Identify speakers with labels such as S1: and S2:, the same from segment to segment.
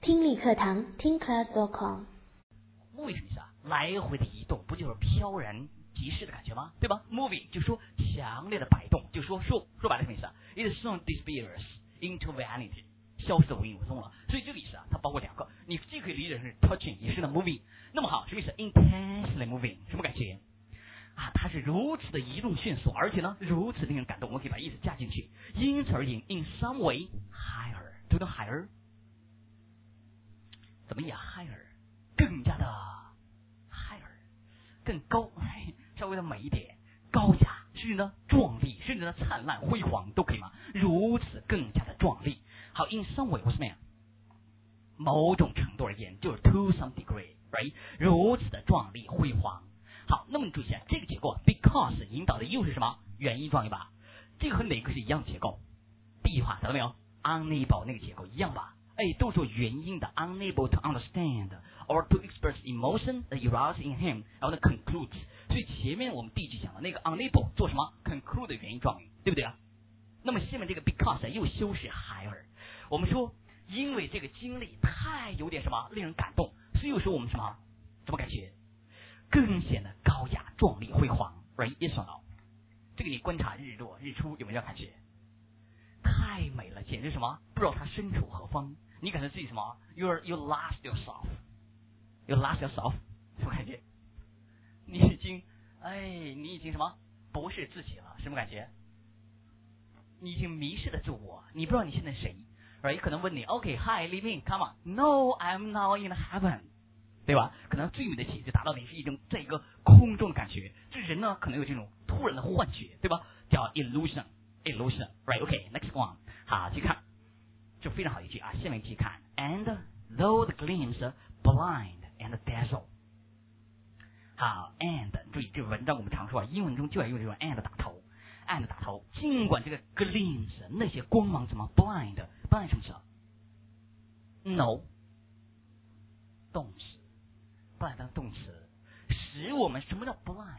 S1: 听力课堂听 class.com。
S2: moving 什么意思啊？来回的移动，不就是飘然即逝的感觉吗？对吧 ？moving 就说强烈的摆动，就说白了什么意思啊 ？It soon disappears into vanity， 消失的无影无踪了。所以这个意思啊，它包括两个，你既可以理解成是 touching， 也是呢 moving。那么好，什么意思 ？Intensely moving， 什么感觉？啊，它是如此的移动迅速，而且呢如此令人感动，我们可以把意思加进去，因此而言 ，in some way higher， 对不对 ？higher 怎么也 higher， 更加的 higher， 更高，稍微的美一点，高雅，甚至呢壮丽，甚至呢灿烂辉煌都可以吗？如此更加的壮丽。好 ，in some way 我什么呀？某种程度而言，就是 to some degree，right？ 如此的壮丽辉煌。好，那么你注意一下这个结构啊 ，because 引导的又是什么？原因状语吧？这个和哪个是一样的结构？第一句话找到没有 ？unable 那个结构一样吧？哎，都是有原因的 ，unable to understand or to express emotion that aroused in him， 然后呢 concludes。所以前面我们第一句讲的那个 unable 做什么 conclude 的原因状语，对不对啊？那么下面这个 because 又修饰 higher。我们说，因为这个经历太有点什么令人感动，所以有时候我们什么感觉？更显得高雅、壮丽、辉煌 ，right？ yes or no？ 这个你观察日落、日出有没有感觉？太美了，简直什么？不知道它身处何方。你感觉自己什么 ？You lost yourself，you lost yourself， 什么感觉？你已经什么？不是自己了，什么感觉？你已经迷失了自我，你不知道你现在谁 ，right？ 可能问你 ，OK，Hi， Living， come on，No，I'm now in heaven。对吧？可能最美的喜就达到你是一种在一个空中的感觉，这人呢可能有这种突然的幻觉，对吧？叫 illusion，right？ OK，next one， 好，去看，就非常好一句啊，下面去看 ，and though the gleams blind and dazzle， 好 ，and 注意这个文章我们常说啊，英文中就要用这种 and 打头 ，and 打头，尽管这个 gleams 那些光芒什么 blind 什么词 ？no， 动词。blind 当动词，使我们什么叫 blind？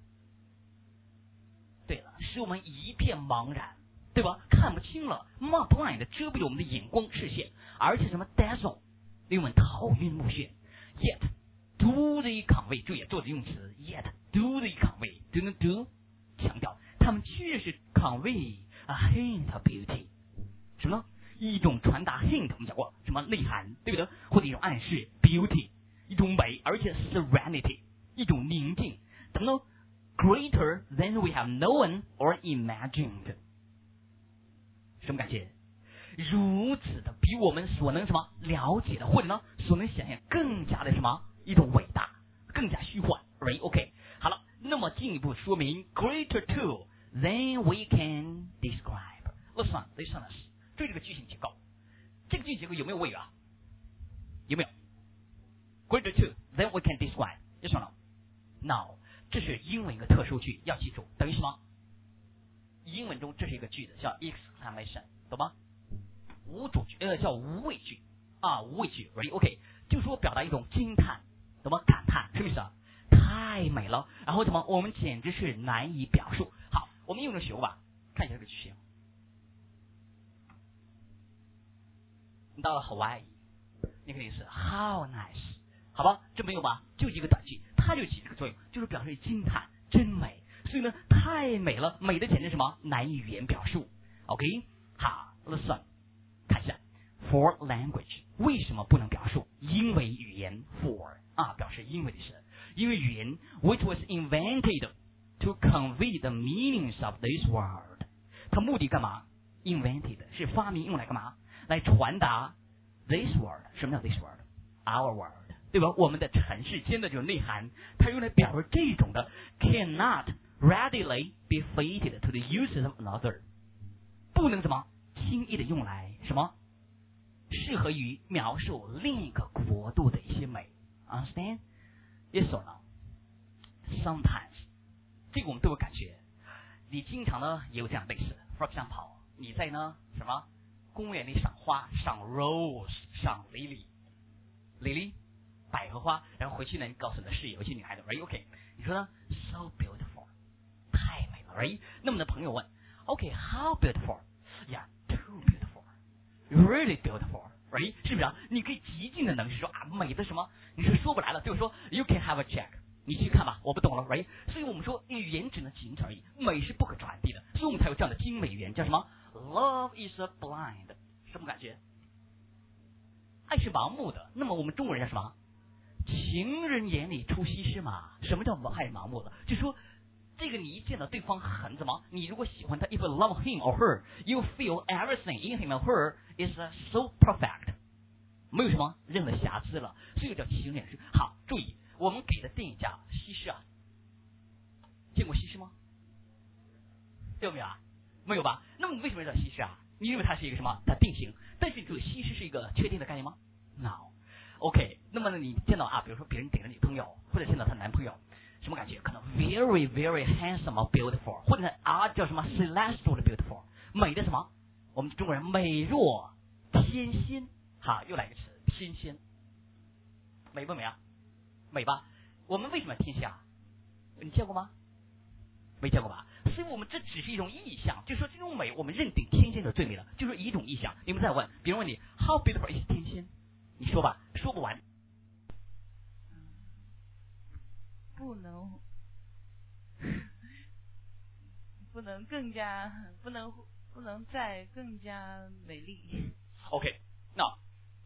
S2: 对了，使我们一片茫然，对吧？看不清了 blind 遮蔽了我们的眼光视线，而且什么 dazzle 令我们头晕目眩。Yet do they convey， 注意做的用词 yet do they convey，do 强调他们确实 convey a hint of beauty， 什么呢？一种传达 hint， 我们讲过什么内涵，对不对？或者一种暗示 beauty。一种美，而且 serenity， 一种宁静，等等 greater than we have known or imagined， 什么感觉？如此的比我们所能什么了解的，或者呢所能想象更加的什么一种伟大，更加虚幻 ，right？ OK， 好了，那么进一步说明 greater to than we can describe。Listen， 注意这个句型结构，这个句型结构有没有谓语啊？有没有？ Greater to than we can describe， yes or no？ 这是英文一个特殊句，要记住，等于什么？英文中这是一个句子，叫 exclamation， 懂吗？无主句，叫无谓句啊，无谓句 ，ready？ OK， 就说表达一种惊叹，懂吗？感叹，什么意思啊？太美了，然后什么？我们简直是难以表述。好，我们用着学过吧？看一下这个句型。你到了 Hawaii， 你肯定是 How nice。好吧，这没有吧？就一个短句，它就起这个作用，就是表示惊叹，真美。所以呢，太美了，美的简直什么难以语言表述。OK， 好 ，listen， 看一下 ，for language 为什么不能表述？因为语言 for 啊，表示因为的是，因为语言 which was invented to convey the meanings of this world， 它目的干嘛 ？invented 是发明用来干嘛？来传达 this world， 什么叫 this world？Our world。对吧？我们的尘世间的这种内涵，它用来表示这种的 cannot readily be fitted to the uses of another， 不能什么轻易的用来什么适合于描述另一个国度的一些美 ，understand？ Yes or no？ Sometimes， 这个我们都有感觉，你经常呢也有这样类似的 ，for example， 你在呢什么公园里赏花，赏 rose， 赏 lily。百合花，然后回去呢，你告诉你的室友，尤其女孩子 ，right？ OK， 你说呢 ？So beautiful， 太美了 ，right？ 那么的朋友问 ，OK，how beautiful？ Yeah，too beautiful，really beautiful， ，right？ 是不是啊？你可以极尽的能说啊，美的什么？你是说不来了，就是说 you can have a check， 你去看吧，我不懂了，right？ 所以我们说语言只能仅此而已，美是不可传递的，所以我们才有这样的精美语言，叫什么 ？Love is a blind， 什么感觉？爱是盲目的。那么我们中国人叫什么？情人眼里出西施嘛。什么叫爱盲目的？就说这个你一见到对方很怎么？你如果喜欢他 ，if you love him or her，you feel everything in him or her is so perfect， 没有什么任何瑕疵了，所以叫情人眼。好，注意，我们给的电影叫西施啊，见过西施吗？有没有啊？没有吧？那么你为什么叫西施啊？你认为它是一个什么？它定型，但是这个西施是一个确定的概念吗 ？No。OK， 那么呢，你见到啊，比如说别人给了女朋友，或者见到她男朋友，什么感觉？可能 very very handsome or beautiful， 或者啊叫什么 celestial beautiful， 美的什么？我们中国人美若天仙。好，又来一个词，天仙，美不美啊？美吧？我们为什么天仙啊？你见过吗？没见过吧？所以我们这只是一种意象，就是说这种美，我们认定天仙是最美的，就是一种意象。你们再问，别人问你 How beautiful is 天仙？你说吧，说不完。
S3: 不能再更加美丽。
S2: Okay, now,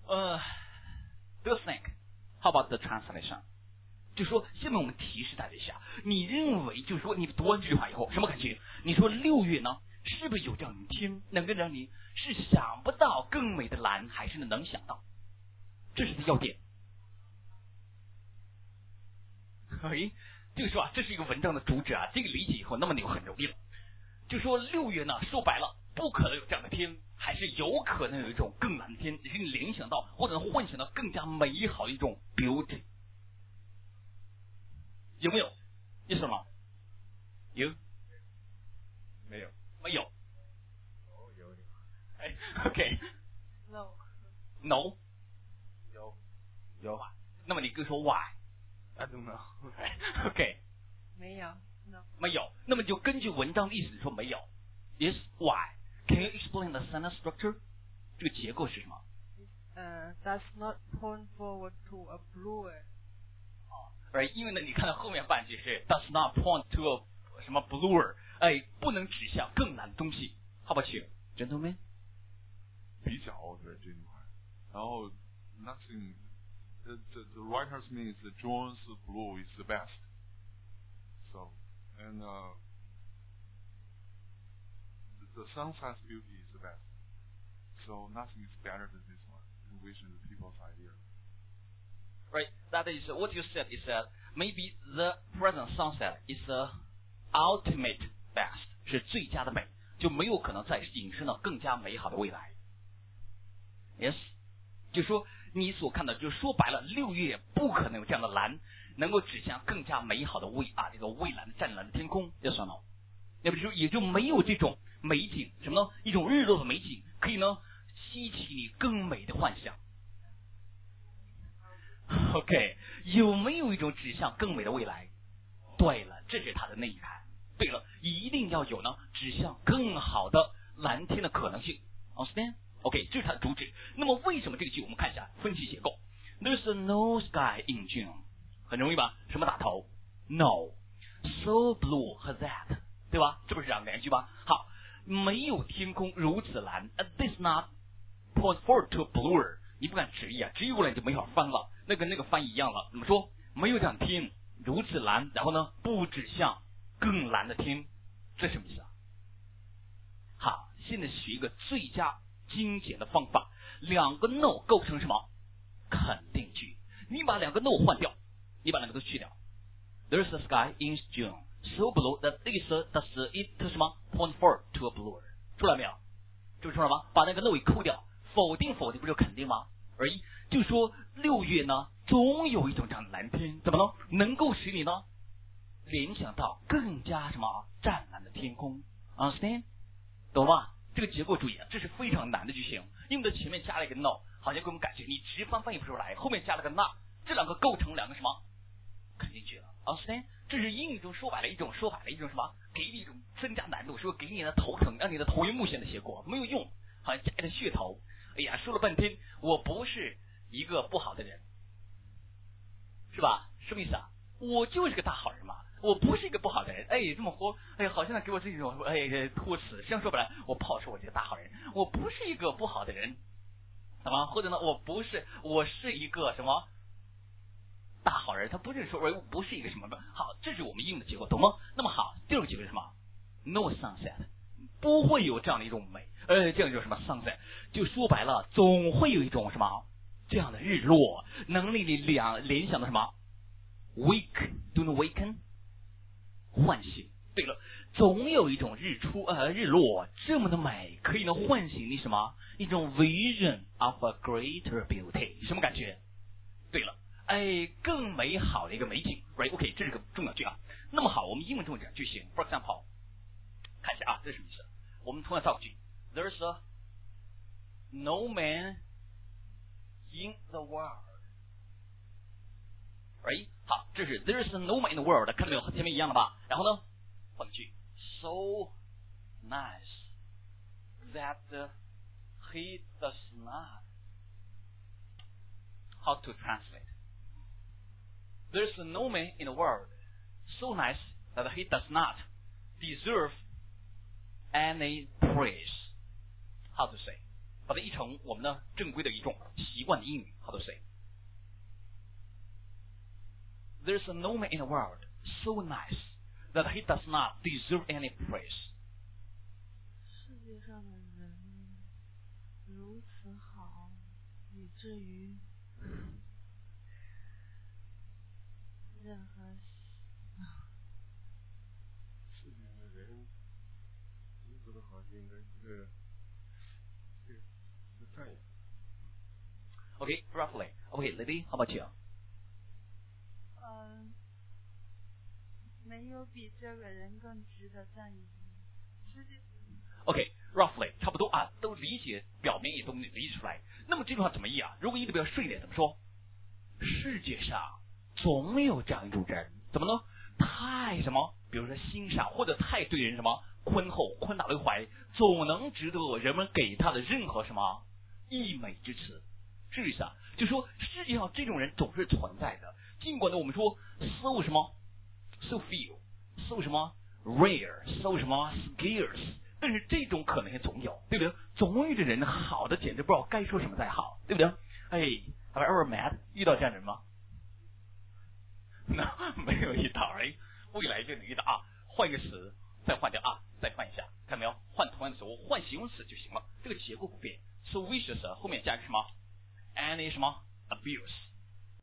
S2: do you think? How about the translation? 就说，下面我们提示大家一下，你认为就是说，你读完这句话以后什么感觉？你说6月呢，是不是有这样的天，能够让你是想不到更美的蓝，还是能想到？这是要点。哎，这个说啊，这是一个文章的主旨啊，这个理解以后，那么你就很容易了。就说6月呢，说白了，不可能有这样的天，还是有可能有一种更蓝的天，使你联想到或者幻想到更加美好的一种 beauty。有没有？意思吗？有？没有？没有？有。哎 ，OK。No。No。有。那么你跟说 why？I don't know。OK。
S3: 没有。No。
S2: 没有。那么就根据文章的意思说没有。Yes. Why？Can you explain the sentence structure？ 这个结构是什么
S3: ？Does not point forward to a bluer。
S2: 因为呢，你看到后面半句是 does not point to a 什么 bluer， 不能指向更难的东西。How about you, gentlemen？
S4: 比较，我觉得这句话。然后 nothing， the writer's mean is the Jones blue is the best. So and the sunset's beauty is the best. So nothing is better than this one. Envision the people's idea.
S2: Right, that is what you said is that maybe the present sunset is the ultimate best， 是最佳的美，就没有可能再引申到更加美好的未来。Yes， 就说你所看到，就说白了，6月不可能有这样的蓝，能够指向更加美好的这个蔚蓝的湛蓝的天空。Yes or no？ 要不就也就没有这种美景，什么呢？一种日落的美景，可以呢激起你更美的幻想。OK， 有没有一种指向更美的未来？对了，这是它的内涵。对了，一定要有呢指向更好的蓝天的可能性。Understand？ OK， 这是它的主旨。那么为什么这个句我们看一下分析结构 ？There's no sky in June， 很容易吧？什么打头 ？No，so blue 和 that， 对吧？这不是两句吧？好，没有天空如此蓝。This not point forward to a bluer。你不敢直译啊，直译过来你就没法翻了。那跟那个翻译一样了，怎么说？没有这样天如此蓝，然后呢，不指向更蓝的天，这什么意思啊？好，现在学一个最佳精简的方法，两个 no 构成什么？肯定句。你把两个 no 换掉，你把两个都去掉。There's a sky in June, so blue that does it 什么 point forward to a bluer， 出来没有？这不出来吗？把那个 no 给扣掉，否定不就肯定吗？而已。就说6月呢，总有一种这样的蓝天，怎么呢？能够使你呢联想到更加什么湛蓝的天空 ，understand？ 懂吗？这个结构注意啊，这是非常难的句型，因为它前面加了一个 no， 好像给我们感觉你直翻译不出来，后面加了个 not， 这两个构成两个什么肯定句了 ，understand？ 这是英语中说白了一种什么，给你一种增加难度，说给你的头疼，让你的头晕目眩的结果没有用，好像加一个噱头。 哎呀，说了半天，我不是一个不好的人，是吧？什么意思啊？我就是个大好人嘛，我不是一个不好的人。哎，这么活，哎，好像给我这种托词。实际上说白了，我不好说我这个大好人，我不是一个不好的人，好吗？或者呢，我是一个什么大好人？他不是说我不是一个什么好，这是我们应用的结果，懂吗？那么好，第二个结果是什么 ？No sunset， 不会有这样的一种美，这样就是什么 sunset？ 就说白了，总会有一种什么这样的日落，能令你联想到什么 wake， do you know waken？ 唤醒。对了，总有一种日落这么的美，可以呢唤醒你什么一种 vision of a greater beauty， 什么感觉？对了，更美好的一个美景 ，right？ OK， 这是个重要句啊。那么好，我们英文中讲句型 ，for example， 看一下啊，这是什么意思？我们同样造个句 ，There's a no man in the world。Right？ 好，这是 There's a no man in the world， 看到没有？和前面一样的吧？然后呢，换句 So nice that he does not. How to translate? There's a no man in the world so nice that he does not deserve any praise. How to say? 把它译成我们的正规的一种习惯的英语 How to say?There's no man in the world so nice that he does not deserve any praise.
S3: 世界上的人如此好，以至于任何
S5: 世界上的人如此的好，应该是赞扬。
S2: Okay, roughly. Okay, Lily, how about you?
S3: 没有比这个人更值得赞扬。
S2: OK， roughly 差不多啊，都理解，表面也都理解出来。那么这句话怎么译啊？如果译的比较顺一点，怎么说？世界上总有这样一种人，怎么呢？太什么？比如说欣赏或者太对人什么宽厚、宽大为怀，总能值得人们给他的任何什么溢美之词。是不是啊？就说世界上这种人总是存在的，尽管呢我们说 so 什么 so few so 什么 rare so 什么 scarce， 但是这种可能性总有，对不对？总有的人好的简直不知道该说什么才好，对不对？哎 have I ever met 遇到这样的人吗？那没有遇到，哎，未来就能遇到啊。换一个词，再换掉啊，再换一下，看到没有？换同样的词，我换形容词就行了，这个结构不变。So vicious 后面加个什么 any 什么 abuse。